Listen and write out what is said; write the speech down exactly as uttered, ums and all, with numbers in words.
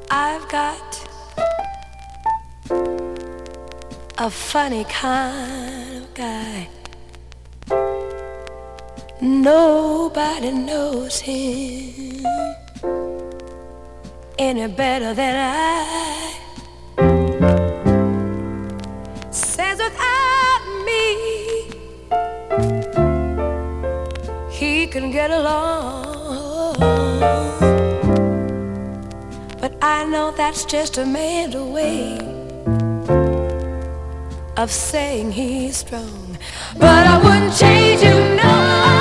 I've got a funny kind of guy. Nobody knows him any better than I. Says without me he can get along, but I know that's just a man's way of saying he's strong. But I wouldn't change you, no.